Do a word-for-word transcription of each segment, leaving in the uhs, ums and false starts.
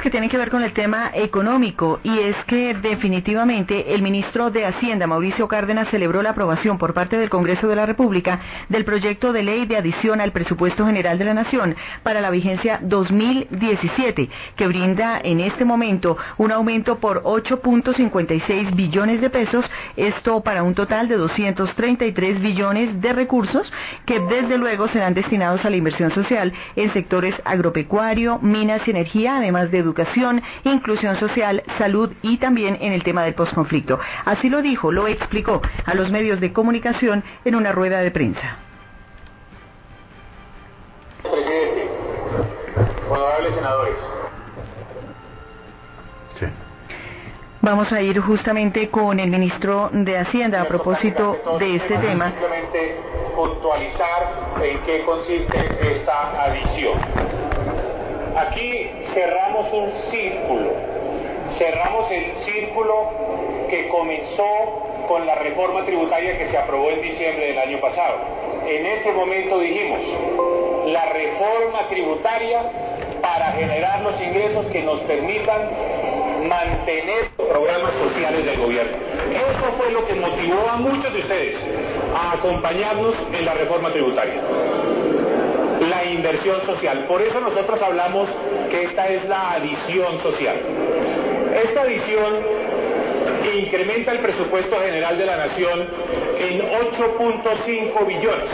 que tienen que ver con el tema económico, y es que definitivamente el ministro de Hacienda, Mauricio Cárdenas, celebró la aprobación por parte del Congreso de la República del proyecto de ley de adición al presupuesto general de la Nación para la vigencia dos mil diecisiete, que brinda en este momento un aumento por ocho punto cincuenta y seis billones de pesos, esto para un total de doscientos treinta y tres billones de recursos que desde luego serán destinados a la inversión social en sectores agropecuario, minas y energía, además de educación, inclusión social, salud y también en el tema del posconflicto. Así lo dijo, lo explicó a los medios de comunicación en una rueda de prensa. Presidente, honorables senadores. Sí. Vamos a ir justamente con el ministro de Hacienda a propósito de este tema. Simplemente puntualizar en qué consiste esta adición. Aquí cerramos un círculo, cerramos el círculo que comenzó con la reforma tributaria que se aprobó en diciembre del año pasado. En ese momento dijimos, la reforma tributaria para generar los ingresos que nos permitan mantener los programas sociales del gobierno. Eso fue lo que motivó a muchos de ustedes a acompañarnos en la reforma tributaria. La inversión social. Por eso nosotros hablamos que esta es la adición social. Esta adición incrementa el presupuesto general de la Nación en ocho punto cinco billones,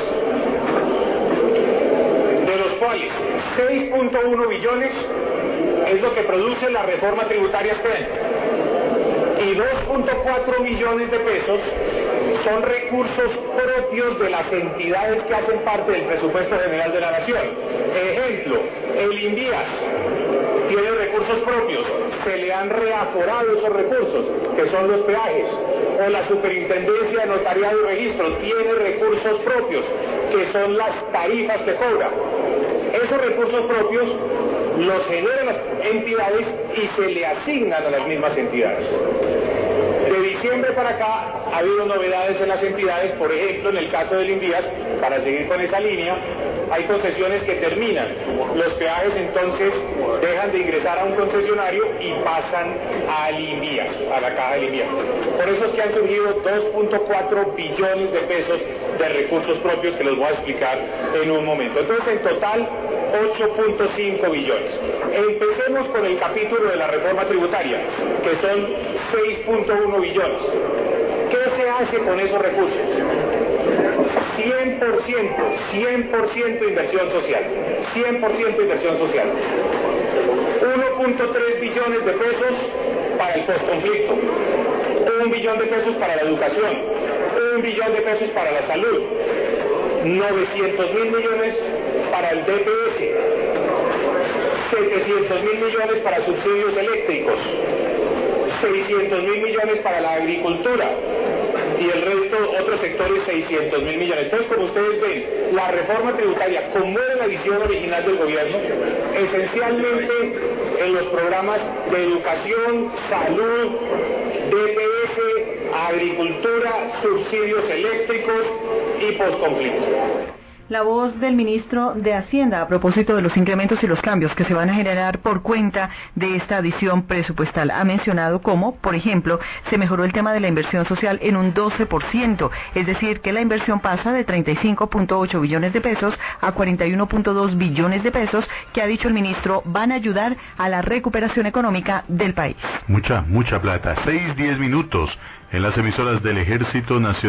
de los cuales seis punto uno billones es lo que produce la reforma tributaria este año, y dos punto cuatro millones de pesos son recursos propios de las entidades que hacen parte del presupuesto general de la Nación. Ejemplo, el INVIAS tiene recursos propios, se le han reaforado esos recursos, que son los peajes, o la Superintendencia de Notariado y Registro tiene recursos propios, que son las tarifas que cobra. Esos recursos propios los generan las entidades y se le asignan a las mismas entidades. De diciembre para acá ha habido novedades en las entidades, por ejemplo, en el caso del INVIAS, para seguir con esa línea, hay concesiones que terminan. Los peajes entonces dejan de ingresar a un concesionario y pasan al INVIAS, a la caja del INVIAS. Por eso es que han surgido dos punto cuatro billones de pesos de recursos propios que los voy a explicar en un momento. Entonces, en total, ocho punto cinco billones. Empecemos con el capítulo de la reforma tributaria, que son seis punto uno billones. ¿Qué se hace con esos recursos? cien por ciento, cien por ciento inversión social, cien por ciento inversión social. uno punto tres billones de pesos para el postconflicto, un billón de pesos para la educación, un billón de pesos para la salud, novecientos mil millones para el D P S, setecientos mil millones para subsidios eléctricos, seiscientos mil millones para la agricultura, y el resto, otros sectores, seiscientos mil millones. Entonces, como ustedes ven, la reforma tributaria, como era la visión original del gobierno, esencialmente en los programas de educación, salud, D P S, agricultura, subsidios eléctricos y posconflicto. La voz del ministro de Hacienda a propósito de los incrementos y los cambios que se van a generar por cuenta de esta adición presupuestal. Ha mencionado cómo, por ejemplo, se mejoró el tema de la inversión social en un doce por ciento, es decir, que la inversión pasa de treinta y cinco punto ocho billones de pesos a cuarenta y uno punto dos billones de pesos, que ha dicho el ministro van a ayudar a la recuperación económica del país. Mucha, mucha plata. Seis, diez minutos en las emisoras del Ejército Nacional.